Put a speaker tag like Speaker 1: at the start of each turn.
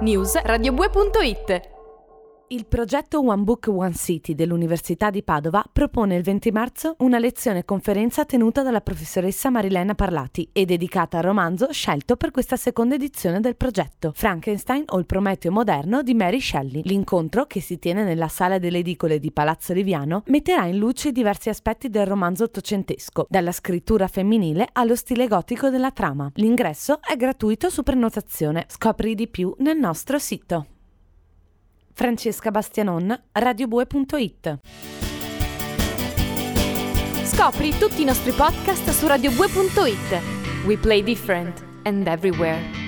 Speaker 1: news@radiobue.it.
Speaker 2: Il progetto One Book One City dell'Università di Padova propone il 20 marzo una lezione conferenza tenuta dalla professoressa Marilena Parlati e dedicata al romanzo scelto per questa seconda edizione del progetto, Frankenstein o il Prometeo moderno di Mary Shelley. L'incontro, che si tiene nella sala delle edicole di Palazzo Liviano, metterà in luce diversi aspetti del romanzo ottocentesco, dalla scrittura femminile allo stile gotico della trama. L'ingresso è gratuito su prenotazione. Scopri di più nel nostro sito. Francesca Bastianon, radiobue.it.
Speaker 1: Scopri tutti i nostri podcast su radiobue.it. We play different and everywhere.